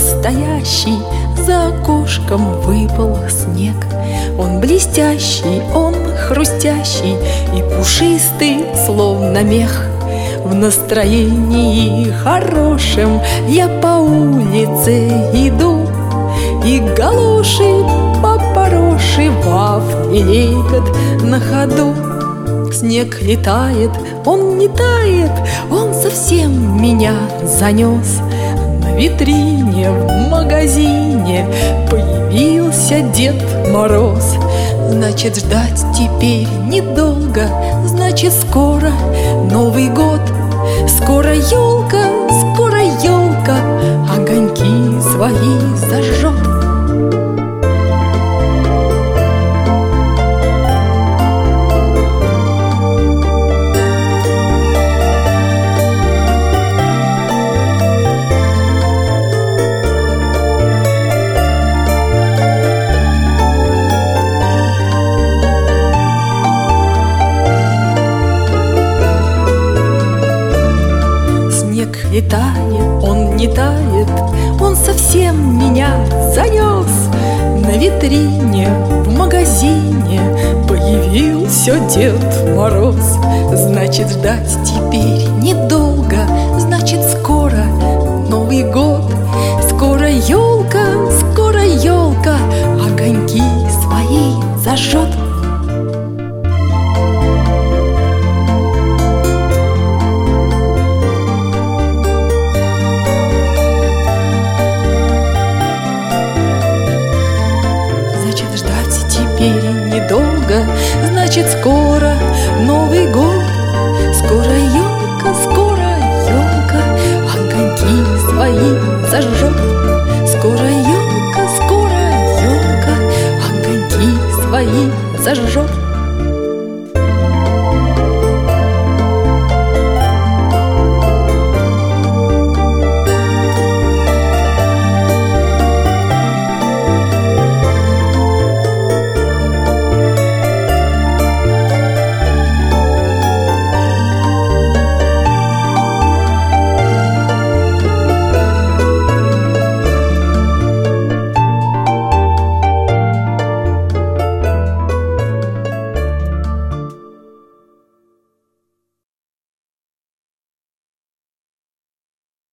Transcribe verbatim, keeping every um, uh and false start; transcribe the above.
настоящий, за окошком выпал снег. Он блестящий, он хрустящий и пушистый, словно мех. В настроении хорошем я по улице иду, и галоши попороши вафли лепят на ходу. Снег летает, он не тает, он совсем меня занес. На витрине в магазине появился Дед Мороз. Значит, ждать теперь недолго, значит, скоро Новый год. Скоро елка, скоро елка огоньки свои зажжет. Летает, он не тает, он совсем меня занес. На витрине в магазине появился Дед Мороз. Значит, ждать теперь недолго, значит, скоро Новый год. Скоро елка, скоро елка огоньки свои зажжет. Недолго, значит, скоро Новый год. Скоро елка, скоро елка огоньки свои зажжет. Скоро елка, скоро елка огоньки свои зажжет.